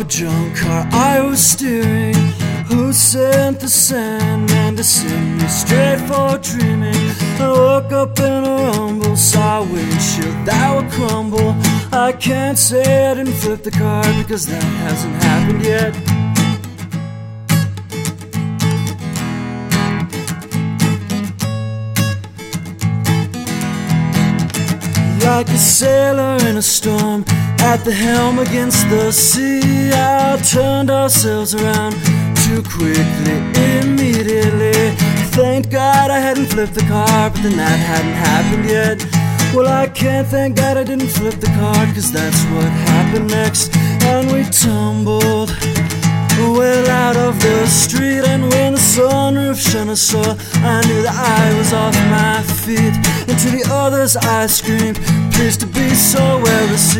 a junk car I was steering. Who sent the Sandman to send me straight for dreaming? I woke up in a rumble, saw a windshield that would crumble. I can't say I didn't flip the car because that hasn't happened yet. Like a sailor in a storm, at the helm against the sea, I turned ourselves around too quickly, immediately. Thank God I hadn't flipped the car, but then that hadn't happened yet. Well, I can't thank God I didn't flip the car, cause that's what happened next. And we tumbled well out of the street, and when the sunroof shone I saw, I knew that I was off my feet. And to the others I screamed, pleased to be so well received.